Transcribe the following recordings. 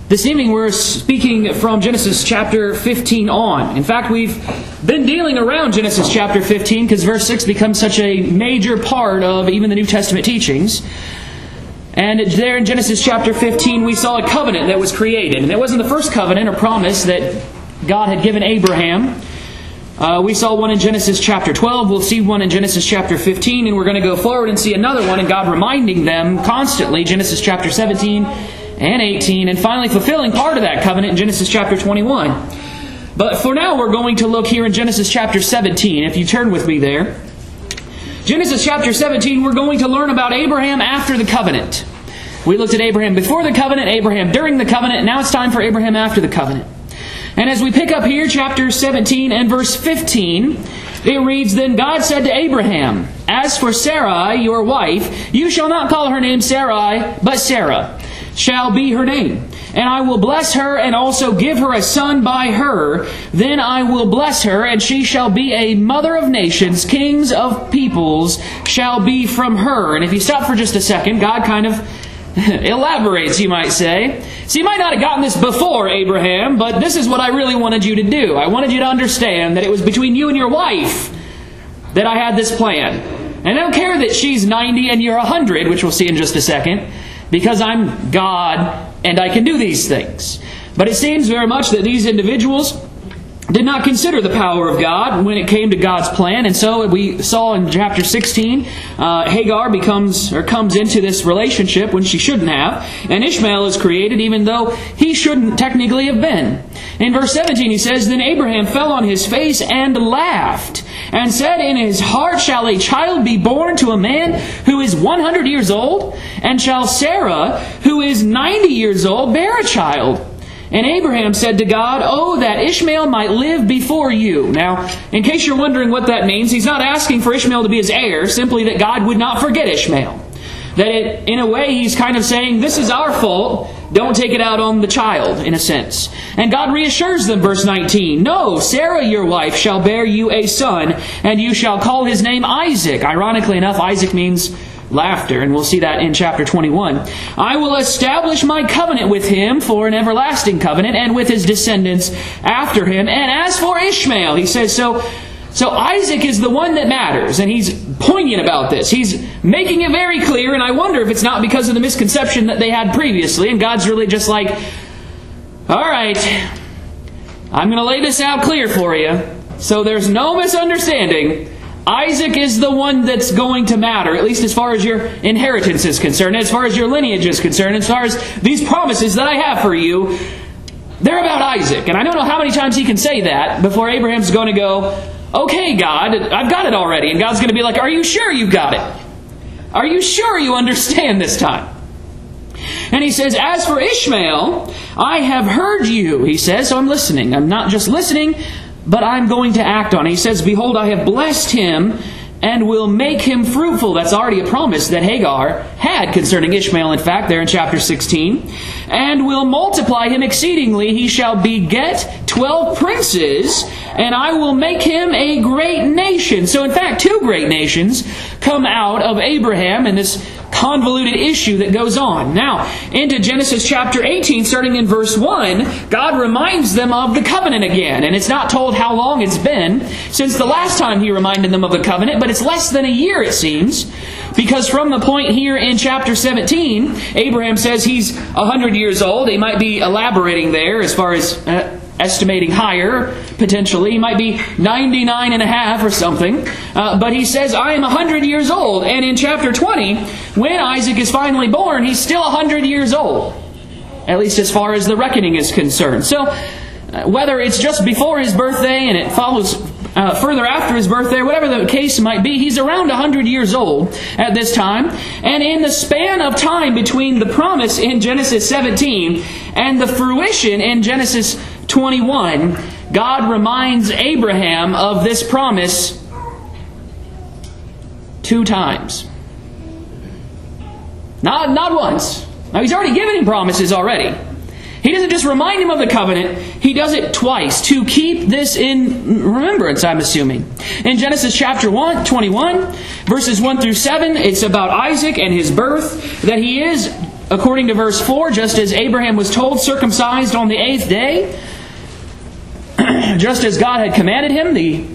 This evening we're speaking from Genesis chapter 15 on. In fact, we've been dealing around Genesis chapter 15 because verse 6 becomes such a major part of even the New Testament teachings. And there in Genesis chapter 15 we saw a covenant that was created. And it wasn't the first covenant or promise that God had given Abraham. We saw one in Genesis chapter 12. We'll see one in Genesis chapter 15. And we're going to go forward and see another one, and God reminding them constantly, Genesis chapter 17 and 18, and finally fulfilling part of that covenant in Genesis chapter 21. But for now, we're going to look here in Genesis chapter 17. If you turn with me there. Genesis chapter 17, we're going to learn about Abraham after the covenant. We looked at Abraham before the covenant, Abraham during the covenant. Now it's time for Abraham after the covenant. And as we pick up here, chapter 17 and verse 15, it reads, "Then God said to Abraham, As for Sarai, your wife, you shall not call her name Sarai, but Sarah shall be her name. And I will bless her, and also give her a son by her. Then I will bless her, and she shall be a mother of nations. Kings of peoples shall be from her." And if you stop for just a second, God kind of elaborates, you might say. So you might not have gotten this before, Abraham, but this is what I really wanted you to do. I wanted you to understand that it was between you and your wife that I had this plan. And I don't care that she's 90 and you're 100, which we'll see in just a second, because I'm God and I can do these things. But it seems very much that these individuals did not consider the power of God when it came to God's plan. And so we saw in chapter 16, Hagar comes into this relationship when she shouldn't have. And Ishmael is created even though he shouldn't technically have been. In verse 17 he says, "Then Abraham fell on his face and laughed, and said in his heart, Shall a child be born to a man who is 100 years old? And shall Sarah, who is 90 years old, bear a child? And Abraham said to God, Oh, that Ishmael might live before you." Now, in case you're wondering what that means, he's not asking for Ishmael to be his heir, simply that God would not forget Ishmael. That in a way, he's kind of saying, this is our fault, don't take it out on the child, in a sense. And God reassures them, verse 19, "No, Sarah your wife shall bear you a son, and you shall call his name Isaac." Ironically enough, Isaac means laughter, and we'll see that in chapter 21. "I will establish my covenant with him for an everlasting covenant, and with his descendants after him. And as for Ishmael," he says, so Isaac is the one that matters, and he's poignant about this. He's making it very clear, and I wonder if it's not because of the misconception that they had previously, and God's really just like, all right, I'm going to lay this out clear for you, so there's no misunderstanding. Isaac is the one that's going to matter, at least as far as your inheritance is concerned, as far as your lineage is concerned, as far as these promises that I have for you, they're about Isaac. And I don't know how many times he can say that before Abraham's going to go, "Okay, God, I've got it already." And God's going to be like, "Are you sure you got it? Are you sure you understand this time?" And he says, "As for Ishmael, I have heard you," he says, so I'm listening. I'm not just listening, but I'm going to act on it. He says, "Behold, I have blessed him and will make him fruitful." That's already a promise that Hagar had concerning Ishmael, in fact, there in chapter 16. "And will multiply him exceedingly. He shall beget 12 princes, and I will make him a great nation." So in fact, 2 great nations come out of Abraham and this convoluted issue that goes on. Now, into Genesis chapter 18, starting in verse 1, God reminds them of the covenant again. And it's not told how long it's been since the last time He reminded them of the covenant, but it's less than a year, it seems. Because from the point here in chapter 17, Abraham says he's 100 years old. He might be elaborating there as far as estimating higher, potentially. He might be 99 and a half or something. But he says, "I am 100 years old." And in chapter 20, when Isaac is finally born, he's still 100 years old. At least as far as the reckoning is concerned. So, whether it's just before his birthday and it follows further after his birthday, whatever the case might be, he's around 100 years old at this time. And in the span of time between the promise in Genesis 17 and the fruition in Genesis 21, God reminds Abraham of this promise 2 times. Not once. Now, He's already given him promises already. He doesn't just remind him of the covenant, He does it twice to keep this in remembrance, I'm assuming. In Genesis chapter 21, verses 1 through 7, it's about Isaac and his birth, that he is according to verse 4, just as Abraham was told, circumcised on the 8th day, just as God had commanded him,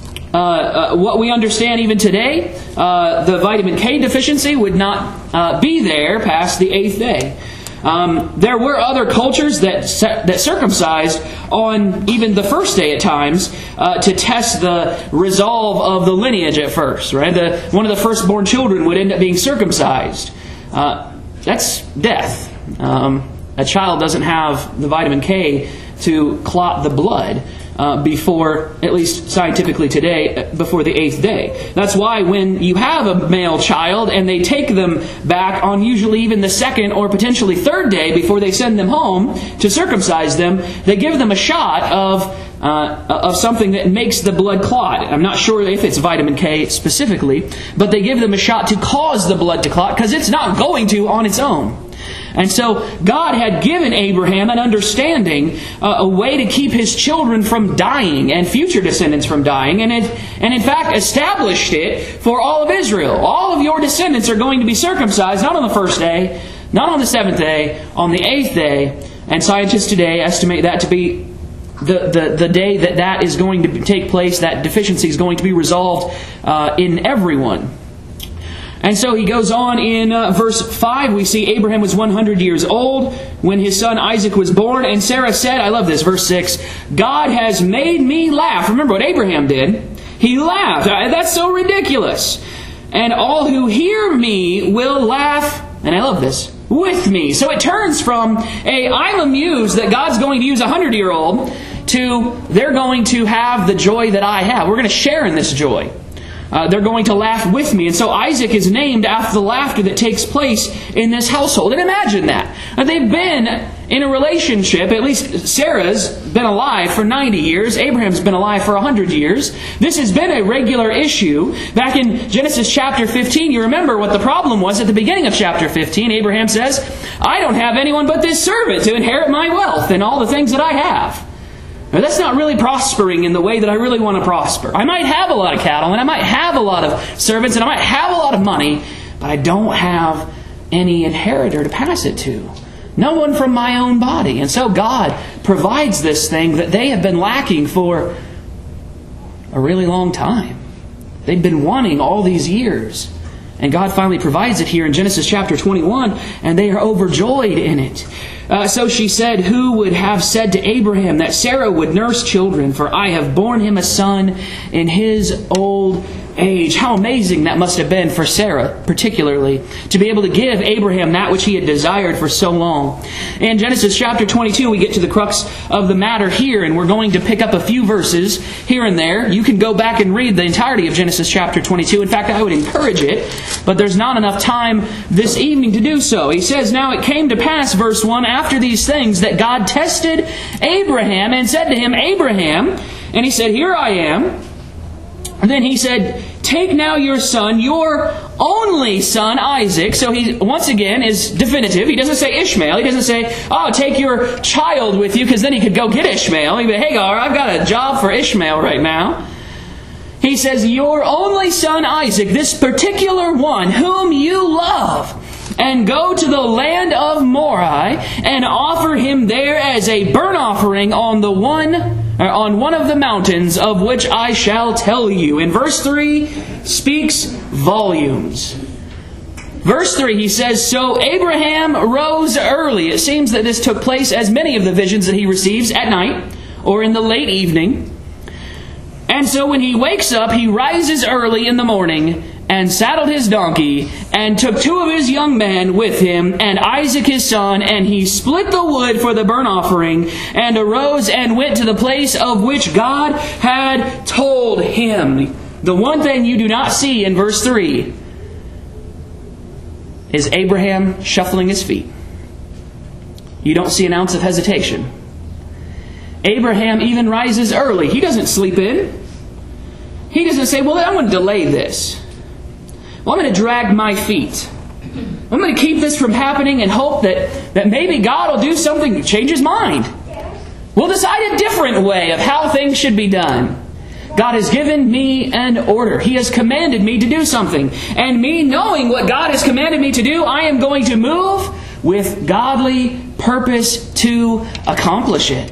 what we understand even today, the vitamin K deficiency would not be there past the 8th day. There were other cultures that circumcised on even the first day at times to test the resolve of the lineage at first. Right, one of the firstborn children would end up being circumcised. That's death. A child doesn't have the vitamin K to clot the blood before, at least scientifically today, before the 8th day. That's why when you have a male child and they take them back on usually even the 2nd or potentially 3rd day before they send them home to circumcise them, they give them a shot of something that makes the blood clot. I'm not sure if it's vitamin K specifically, but they give them a shot to cause the blood to clot because it's not going to on its own. And so God had given Abraham an understanding, a way to keep his children from dying and future descendants from dying, and in fact established it for all of Israel. All of your descendants are going to be circumcised, not on the 1st day, not on the 7th day, on the 8th day. And scientists today estimate that to be the day that is going to take place, that deficiency is going to be resolved in everyone. And so he goes on in verse 5, we see Abraham was 100 years old when his son Isaac was born. And Sarah said, I love this, verse 6, God has made me laugh. Remember what Abraham did. He laughed. That's so ridiculous. And all who hear me will laugh, and I love this, with me. So it turns from I'm amused that God's going to use a 100-year-old to they're going to have the joy that I have. We're going to share in this joy. They're going to laugh with me. And so Isaac is named after the laughter that takes place in this household. And imagine that. They've been in a relationship, at least Sarah's been alive for 90 years. Abraham's been alive for 100 years. This has been a regular issue. Back in Genesis chapter 15, you remember what the problem was at the beginning of chapter 15. Abraham says, I don't have anyone but this servant to inherit my wealth and all the things that I have. Now, that's not really prospering in the way that I really want to prosper. I might have a lot of cattle, and I might have a lot of servants, and I might have a lot of money, but I don't have any inheritor to pass it to. No one from my own body. And so God provides this thing that they have been lacking for a really long time. They've been wanting all these years. And God finally provides it here in Genesis chapter 21, and they are overjoyed in it. So she said, who would have said to Abraham that Sarah would nurse children? For I have borne him a son in his old age. How amazing that must have been for Sarah, particularly, to be able to give Abraham that which he had desired for so long. In Genesis chapter 22, we get to the crux of the matter here, and we're going to pick up a few verses here and there. You can go back and read the entirety of Genesis chapter 22. In fact, I would encourage it, but there's not enough time this evening to do so. He says, now it came to pass, verse 1, after these things, that God tested Abraham and said to him, Abraham, and he said, here I am. And then he said, take now your son, your only son, Isaac. So he, once again, is definitive. He doesn't say Ishmael. He doesn't say, oh, take your child with you, because then he could go get Ishmael. He'd be, Hagar, I've got a job for Ishmael right now. He says, your only son, Isaac, this particular one, whom you love, and go to the land of Moriah, and offer him there as a burnt offering on one of the mountains of which I shall tell you. And verse 3 speaks volumes. Verse 3, he says, so Abraham rose early. It seems that this took place, as many of the visions that he receives, at night or in the late evening. And so when he wakes up, he rises early in the morning and saddled his donkey, and took two of his young men with him, and Isaac his son, and he split the wood for the burnt offering, and arose and went to the place of which God had told him. The one thing you do not see in verse 3 is Abraham shuffling his feet. You don't see an ounce of hesitation. Abraham even rises early. He doesn't sleep in. He doesn't say, well, I'm going to delay this. Well, I'm going to drag my feet. I'm going to keep this from happening and hope that maybe God will do something, change his mind. We'll decide a different way of how things should be done. God has given me an order. He has commanded me to do something. And me knowing what God has commanded me to do, I am going to move with godly purpose to accomplish it.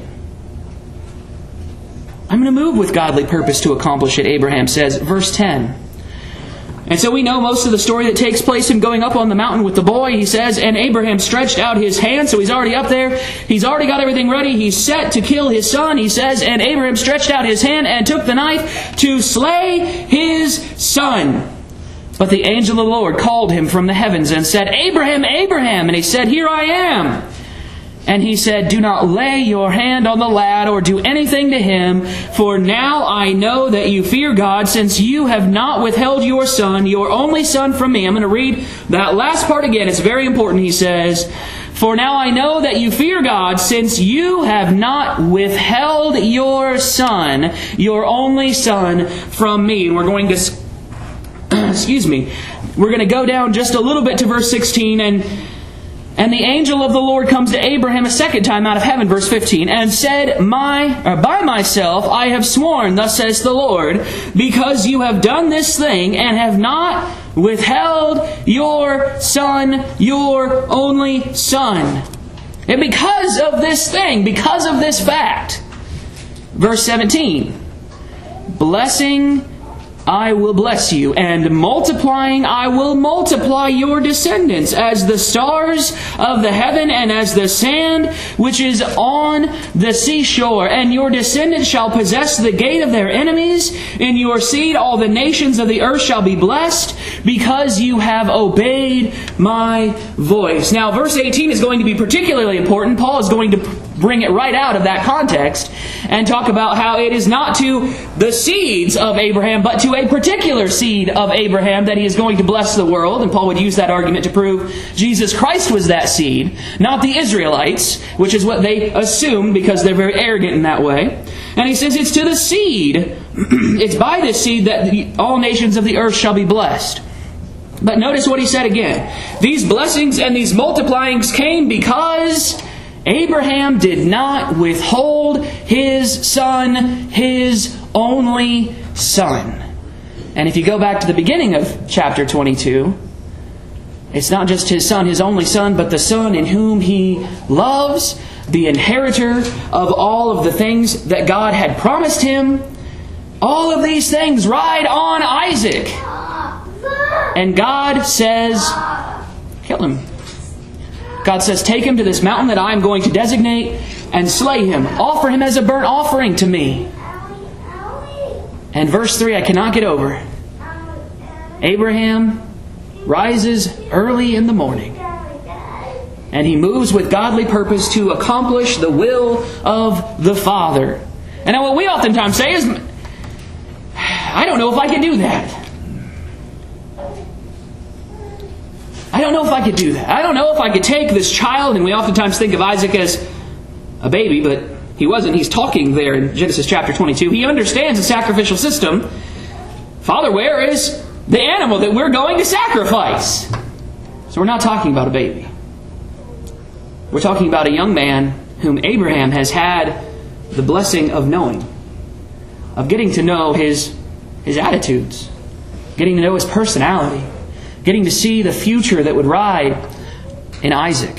I'm going to move with godly purpose to accomplish it, Abraham says. Verse 10. And so we know most of the story that takes place him going up on the mountain with the boy. He says, and Abraham stretched out his hand. So he's already up there. He's already got everything ready. He's set to kill his son. He says, and Abraham stretched out his hand and took the knife to slay his son. But the angel of the Lord called him from the heavens and said, Abraham, Abraham. And he said, here I am. And he said, do not lay your hand on the lad or do anything to him, for now I know that you fear God, since you have not withheld your son, your only son, from me. I'm going to read that last part again. It's very important. He says, for now I know that you fear God, since you have not withheld your son, your only son, from me. And we're going to, we're going to go down just a little bit to verse 16, and the angel of the Lord comes to Abraham a second time out of heaven, verse 15, and said, by myself I have sworn, thus says the Lord, because you have done this thing and have not withheld your son, your only son. And because of this thing, because of this fact, verse 17, blessing I will bless you, and multiplying I will multiply your descendants as the stars of the heaven and as the sand which is on the seashore. And your descendants shall possess the gate of their enemies. In your seed all the nations of the earth shall be blessed, because you have obeyed my voice. Now, verse 18 is going to be particularly important. Paul is going to bring it right out of that context and talk about how it is not to the seeds of Abraham, but to a particular seed of Abraham that he is going to bless the world. And Paul would use that argument to prove Jesus Christ was that seed, not the Israelites, which is what they assumed because they're very arrogant in that way. And he says it's to the seed, it's by this seed that all nations of the earth shall be blessed. But notice what he said again. These blessings and these multiplyings came because Abraham did not withhold his son, his only son. And if you go back to the beginning of chapter 22, it's not just his son, his only son, but the son in whom he loves, the inheritor of all of the things that God had promised him. All of these things ride on Isaac. And God says, kill him. God says, take him to this mountain that I am going to designate and slay him. Offer him as a burnt offering to me. And verse 3, I cannot get over. Abraham rises early in the morning, and he moves with godly purpose to accomplish the will of the Father. And now what we oftentimes say is, I don't know if I can do that. I don't know if I could do that. I don't know if I could take this child, and we oftentimes think of Isaac as a baby, but he wasn't. He's talking there in Genesis chapter 22. He understands the sacrificial system. Father, where is the animal that we're going to sacrifice? So we're not talking about a baby. We're talking about a young man whom Abraham has had the blessing of knowing, of getting to know his attitudes, getting to know his personality, getting to see the future that would ride in Isaac.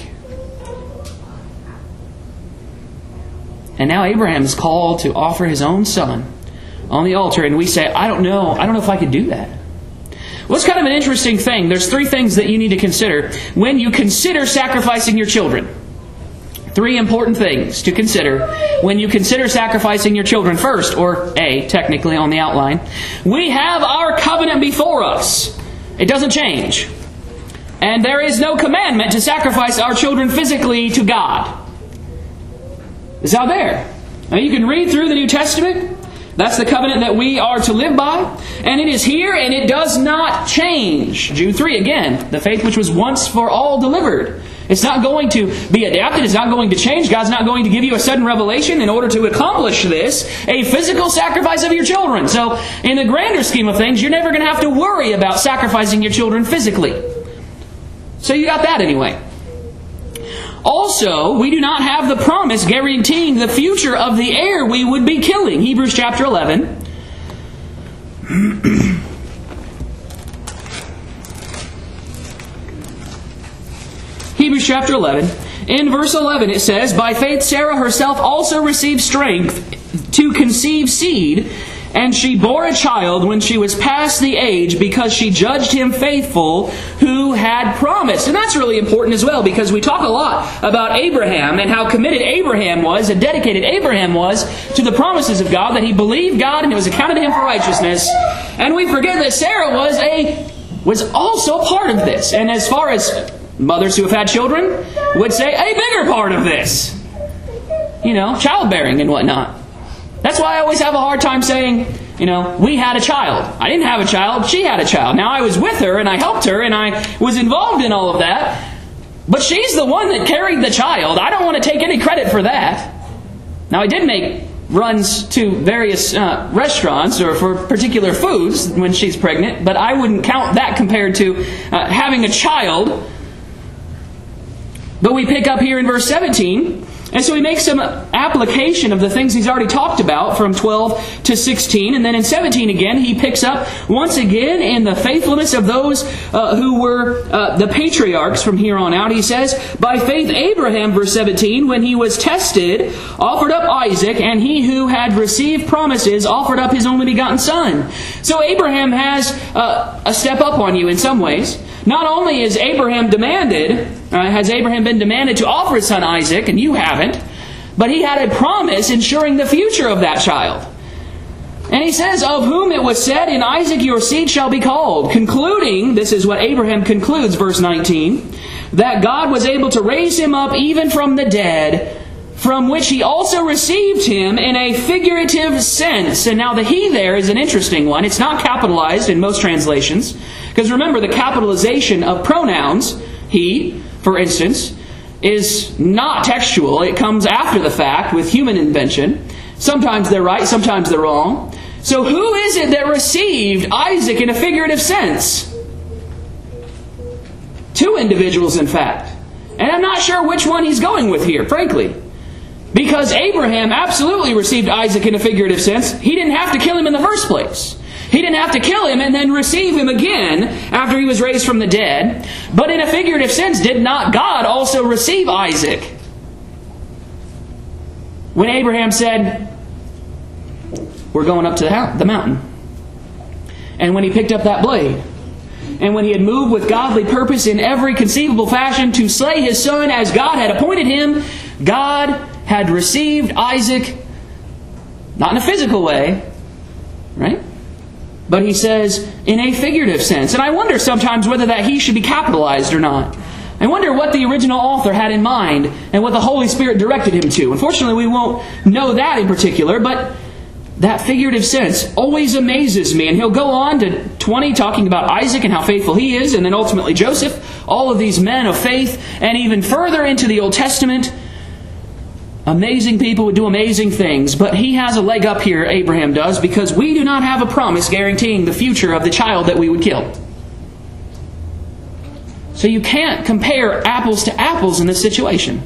And now Abraham is called to offer his own son on the altar, and we say, I don't know if I could do that. Well, it's kind of an interesting thing. There's three things that you need to consider when you consider sacrificing your children. Three important things to consider when you consider sacrificing your children. First, or A, technically on the outline, we have our covenant before us. It doesn't change. And there is no commandment to sacrifice our children physically to God. It's out there. Now you can read through the New Testament. That's the covenant that we are to live by. And it is here, and it does not change. Jude 3, again, the faith which was once for all delivered. It's not going to be adapted. It's not going to change. God's not going to give you a sudden revelation in order to accomplish this, a physical sacrifice of your children. So, in the grander scheme of things, you're never going to have to worry about sacrificing your children physically. So you got that anyway. Also, we do not have the promise guaranteeing the future of the heir we would be killing. Hebrews chapter 11. Hebrews chapter 11. In verse 11 it says, "By faith Sarah herself also received strength to conceive seed, and she bore a child when she was past the age, because she judged him faithful who had promised." And that's really important as well, because we talk a lot about Abraham and how committed Abraham was and dedicated Abraham was to the promises of God, that he believed God and it was accounted to him for righteousness. And we forget that Sarah was also a part of this. And as far as mothers who have had children would say, a bigger part of this. Childbearing and whatnot. That's why I always have a hard time saying, we had a child. I didn't have a child, she had a child. Now I was with her and I helped her and I was involved in all of that. But she's the one that carried the child. I don't want to take any credit for that. Now I did make runs to various restaurants or for particular foods when she's pregnant, but I wouldn't count that compared to having a child. But we pick up here in verse 17, and so he makes some application of the things he's already talked about from 12 to 16. And then in 17 again, he picks up once again in the faithfulness of those who were the patriarchs from here on out. He says, "By faith Abraham," verse 17, "when he was tested, offered up Isaac, and he who had received promises offered up his only begotten son." So Abraham has a step up on you in some ways. Not only has Abraham been demanded to offer his son Isaac, and you haven't, but he had a promise ensuring the future of that child. And he says, "Of whom it was said, in Isaac your seed shall be called," concluding, this is what Abraham concludes, verse 19, "that God was able to raise him up even from the dead, from which he also received him in a figurative sense." And now the "he" there is an interesting one. It's not capitalized in most translations. Because remember, the capitalization of pronouns, he, for instance, is not textual. It comes after the fact with human invention. Sometimes they're right, sometimes they're wrong. So who is it that received Isaac in a figurative sense? Two individuals, in fact. And I'm not sure which one he's going with here, frankly. Because Abraham absolutely received Isaac in a figurative sense. He didn't have to kill him in the first place. He didn't have to kill him and then receive him again after he was raised from the dead. But in a figurative sense, did not God also receive Isaac? When Abraham said, "We're going up to the mountain." And when he picked up that blade. And when he had moved with godly purpose in every conceivable fashion to slay his son as God had appointed him, God had received Isaac, not in a physical way, right? But he says, in a figurative sense. And I wonder sometimes whether that he should be capitalized or not. I wonder what the original author had in mind and what the Holy Spirit directed him to. Unfortunately, we won't know that in particular, but that figurative sense always amazes me. And he'll go on to 20 talking about Isaac and how faithful he is, and then ultimately Joseph, all of these men of faith, and even further into the Old Testament. Amazing people would do amazing things, but he has a leg up here, Abraham does, because we do not have a promise guaranteeing the future of the child that we would kill. So you can't compare apples to apples in this situation.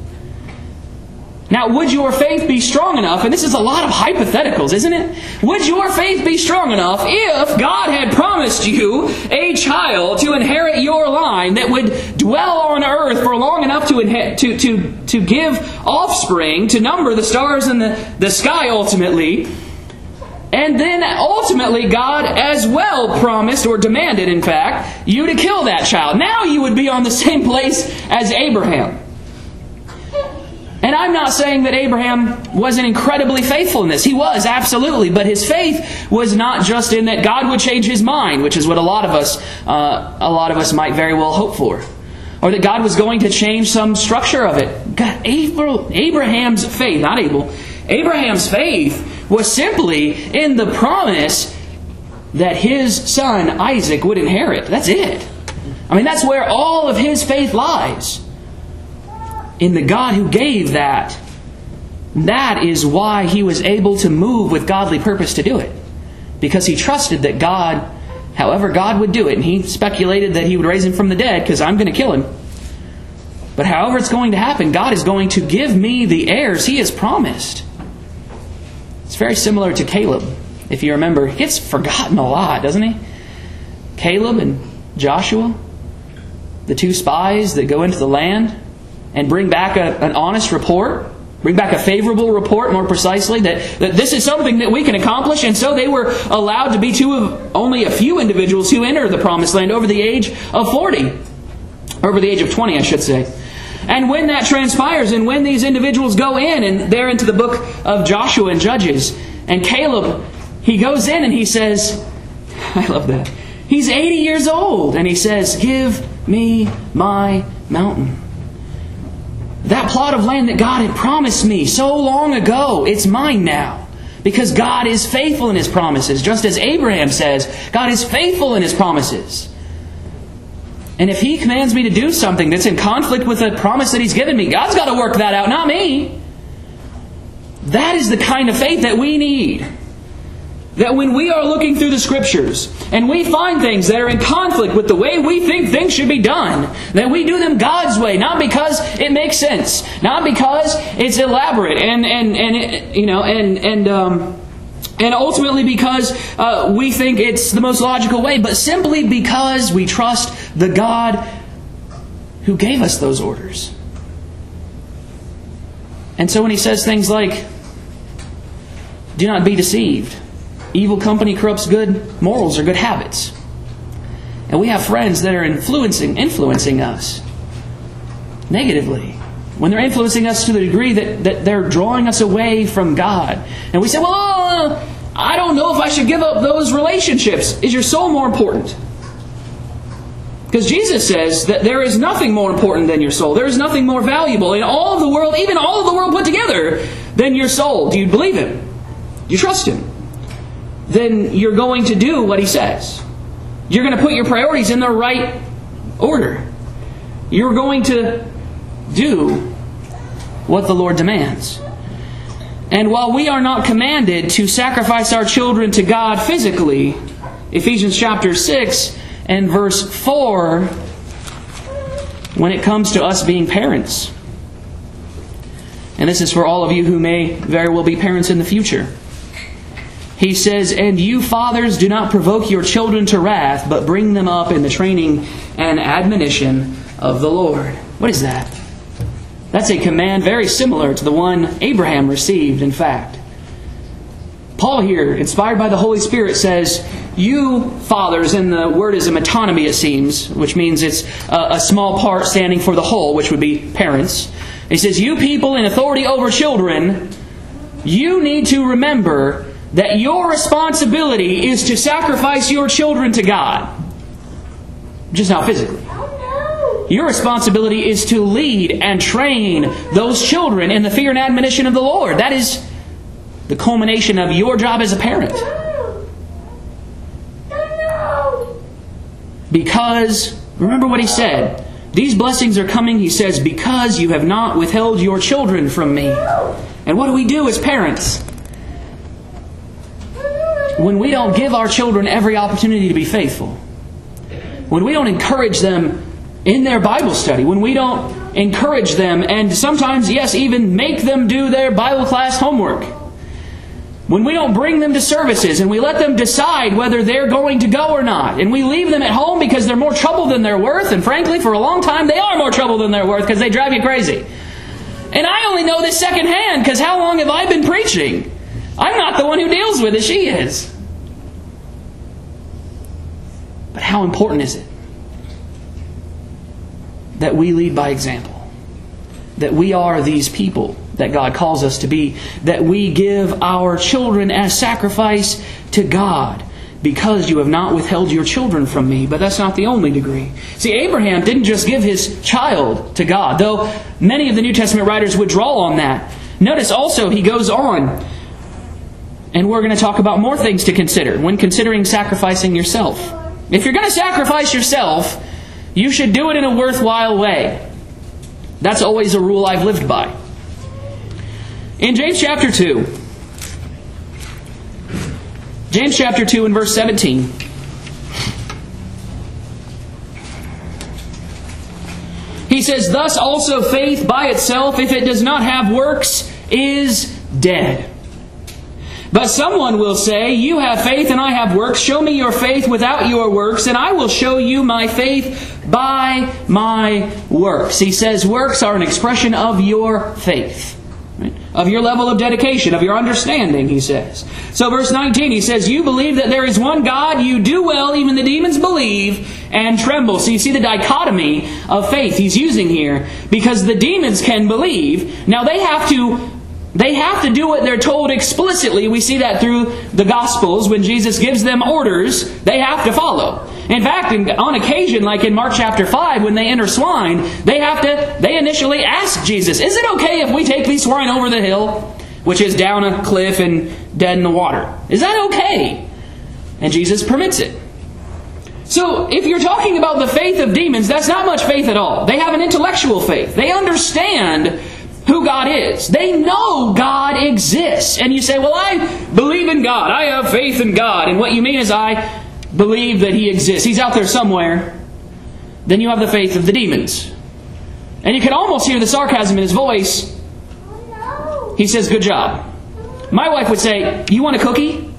Now, would your faith be strong enough, and this is a lot of hypotheticals, isn't it? Would your faith be strong enough if God had promised you a child to inherit your line that would dwell on earth for long enough to give offspring, to number the stars in the sky ultimately, and then ultimately God as well promised, or demanded in fact, you to kill that child? Now you would be on the same place as Abraham. And I'm not saying that Abraham wasn't incredibly faithful in this. He was, absolutely. But his faith was not just in that God would change his mind, which is what a lot of us might very well hope for. Or that God was going to change some structure of it. God, Abraham's faith, not Abel, Abraham's faith was simply in the promise that his son Isaac would inherit. That's it. I mean, that's where all of his faith lies. In the God who gave that. That is why he was able to move with godly purpose to do it. Because he trusted that God, however God would do it, and he speculated that he would raise him from the dead because I'm going to kill him. But however it's going to happen, God is going to give me the heirs he has promised. It's very similar to Caleb. If you remember, he gets forgotten a lot, doesn't he? Caleb and Joshua. the 2 spies that go into the land and bring back an honest report, bring back a favorable report, more precisely, that this is something that we can accomplish. And so they were allowed to be 2 of only a few individuals who enter the Promised Land over the age of 40. Over the age of 20, I should say. And when that transpires, and when these individuals go in, and they're into the book of Joshua and Judges, and Caleb, he goes in and he says, I love that. He's 80 years old, and he says, give me my mountain. That plot of land that God had promised me so long ago, it's mine now. Because God is faithful in His promises. Just as Abraham says, God is faithful in His promises. And if He commands me to do something that's in conflict with the promise that He's given me, God's got to work that out, not me. That is the kind of faith that we need. That when we are looking through the Scriptures and we find things that are in conflict with the way we think things should be done, that we do them God's way, not because it makes sense, not because it's elaborate, and ultimately because we think it's the most logical way, but simply because we trust the God who gave us those orders. And so when He says things like, do not be deceived. Evil company corrupts good morals or good habits. And we have friends that are influencing us negatively. When they're influencing us to the degree that they're drawing us away from God. And we say, well, I don't know if I should give up those relationships. Is your soul more important? Because Jesus says that there is nothing more important than your soul. There is nothing more valuable in all of the world, even all of the world put together, than your soul. Do you believe Him? Do you trust Him? Then you're going to do what He says. You're going to put your priorities in the right order. You're going to do what the Lord demands. And while we are not commanded to sacrifice our children to God physically, Ephesians chapter 6 and verse 4, when it comes to us being parents, and this is for all of you who may very well be parents in the future, He says, and you fathers, do not provoke your children to wrath, but bring them up in the training and admonition of the Lord. What is that? That's a command very similar to the one Abraham received, in fact. Paul here, inspired by the Holy Spirit, says, you fathers, and the word is a metonymy, it seems, which means it's a small part standing for the whole, which would be parents. He says, you people in authority over children, you need to remember that your responsibility is to sacrifice your children to God. Just not physically. Your responsibility is to lead and train those children in the fear and admonition of the Lord. That is the culmination of your job as a parent. Because, remember what He said, these blessings are coming, He says, because you have not withheld your children from me. And what do we do as parents? When we don't give our children every opportunity to be faithful, when we don't encourage them in their Bible study, when we don't encourage them and sometimes, yes, even make them do their Bible class homework, when we don't bring them to services and we let them decide whether they're going to go or not, and we leave them at home because they're more trouble than they're worth, and frankly, for a long time, they are more trouble than they're worth because they drive you crazy. And I only know this secondhand because how long have I been preaching? I'm not the one who deals with it, she is. But how important is it that we lead by example? That we are these people that God calls us to be. That we give our children as sacrifice to God. Because you have not withheld your children from me. But that's not the only degree. See, Abraham didn't just give his child to God, though many of the New Testament writers would draw on that. Notice also he goes on, and we're going to talk about more things to consider when considering sacrificing yourself. If you're going to sacrifice yourself, you should do it in a worthwhile way. That's always a rule I've lived by. In James chapter 2, James chapter 2 and verse 17. He says, thus also faith by itself, if it does not have works, is dead. But someone will say, you have faith and I have works. Show me your faith without your works, and I will show you my faith by my works. He says works are an expression of your faith. Right? Of your level of dedication, of your understanding, he says. So verse 19, he says, you believe that there is one God, you do well, even the demons believe and tremble. So you see the dichotomy of faith he's using here, because the demons can believe. Now they have to do what they're told explicitly. We see that through the Gospels. When Jesus gives them orders, they have to follow. In fact, on occasion, like in Mark chapter 5, when they enter swine, they initially ask Jesus, is it okay if we take these swine over the hill, which is down a cliff and dead in the water? Is that okay? And Jesus permits it. So, if you're talking about the faith of demons, that's not much faith at all. They have an intellectual faith. They understand who God is. They know God exists. And you say, well, I believe in God. I have faith in God. And what you mean is I believe that He exists. He's out there somewhere. Then you have the faith of the demons. And you can almost hear the sarcasm in his voice. He says, good job. My wife would say, you want a cookie?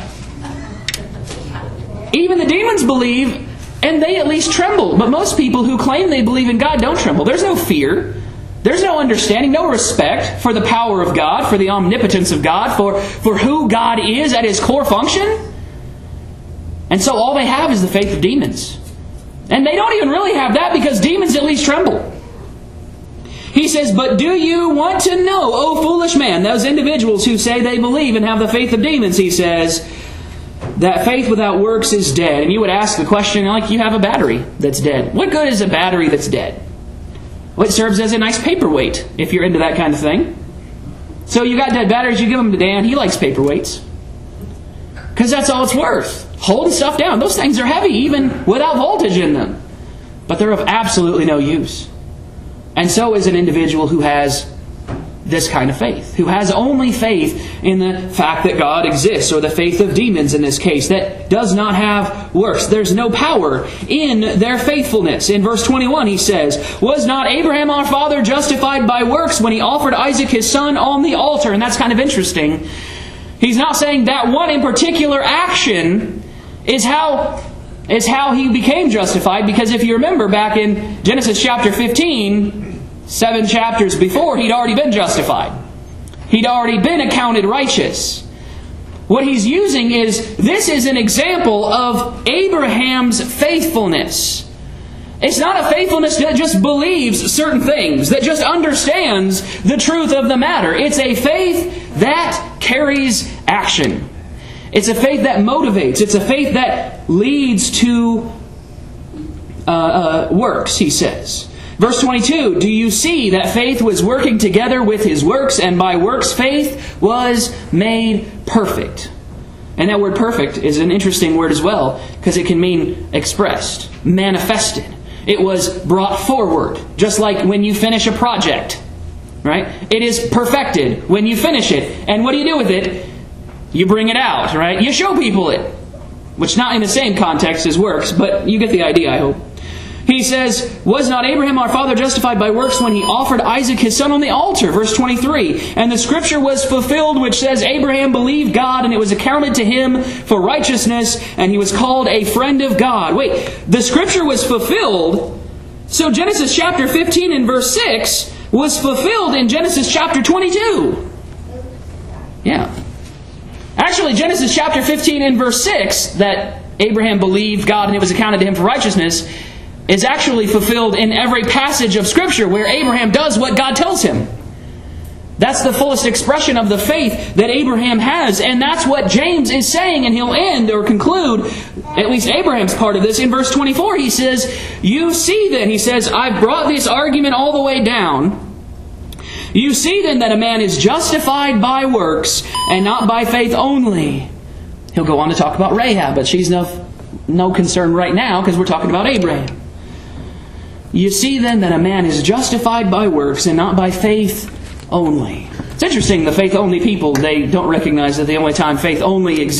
Even the demons believe, and they at least tremble. But most people who claim they believe in God don't tremble. There's no fear. There's no understanding, no respect for the power of God, for the omnipotence of God, for who God is at His core function. And so all they have is the faith of demons. And they don't even really have that, because demons at least tremble. He says, but do you want to know, O foolish man, those individuals who say they believe and have the faith of demons, he says, that faith without works is dead. And you would ask the question, like you have a battery that's dead. What good is a battery that's dead? Well, it serves as a nice paperweight, if you're into that kind of thing. So you got dead batteries, you give them to Dan. He likes paperweights. Because that's all it's worth. Holding stuff down. Those things are heavy, even without voltage in them. But they're of absolutely no use. And so is an individual who has this kind of faith, who has only faith in the fact that God exists, or the faith of demons in this case, that does not have works. There's no power in their faithfulness. In verse 21 he says, was not Abraham our father justified by works when he offered Isaac his son on the altar? And that's kind of interesting. He's not saying that one in particular action is how he became justified, because if you remember back in Genesis chapter 15, 7 chapters before, he'd already been justified. He'd already been accounted righteous. What he's using is, this is an example of Abraham's faithfulness. It's not a faithfulness that just believes certain things, that just understands the truth of the matter. It's a faith that carries action. It's a faith that motivates. It's a faith that leads to works, he says. Verse 22, do you see that faith was working together with his works, and by works faith was made perfect? And that word perfect is an interesting word as well, because it can mean expressed, manifested. It was brought forward, just like when you finish a project, right? It is perfected when you finish it. And what do you do with it? You bring it out, right? You show people it, which not in the same context as works, but you get the idea, I hope. He says, was not Abraham our father justified by works when he offered Isaac his son on the altar? Verse 23, and the scripture was fulfilled which says, Abraham believed God, and it was accounted to him for righteousness, and he was called a friend of God. Wait, the scripture was fulfilled, so Genesis chapter 15 and verse 6 was fulfilled in Genesis chapter 22. Yeah. Actually, Genesis chapter 15 and verse 6, that Abraham believed God and it was accounted to him for righteousness, is actually fulfilled in every passage of Scripture where Abraham does what God tells him. That's the fullest expression of the faith that Abraham has. And that's what James is saying, and he'll end or conclude, at least Abraham's part of this, in verse 24. He says, you see then, he says, I've brought this argument all the way down. You see then that a man is justified by works and not by faith only. He'll go on to talk about Rahab, but she's no concern right now because we're talking about Abraham. You see then that a man is justified by works and not by faith only. It's interesting, the faith only people, they don't recognize that the only time faith only exists